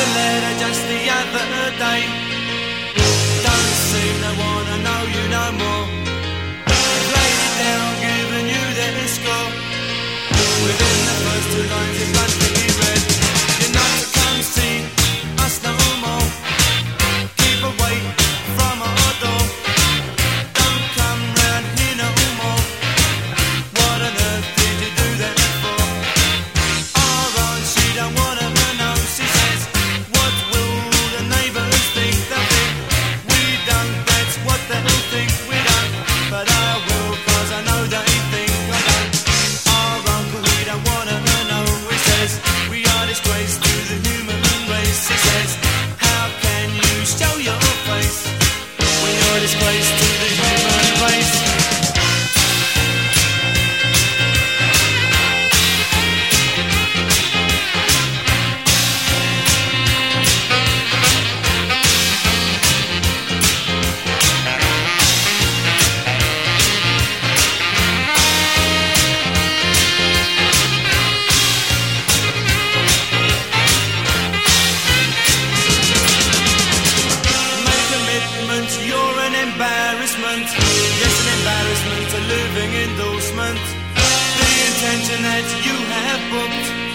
letter just the other day. Don't seem to wanna know you no more. They've laid it down, given you their score. Within the first two lines it bluntly read, you're not to come see us no more. Keep away from our door. Don't come round here no more. What on earth did you do that for? Our aunt, she don't wanna know. She says, what will the neighbours think? They'll think we don't, that's what they'll think. We don't, but I will, 'cause I know they think I don't. Our uncle, he don't wanna know. He says, we are disgrace to the human race. He says, how can you show your face when you're a disgrace to the human race? You're an embarrassment. Yes, an embarrassment, a living endorsement. The intention that you have booked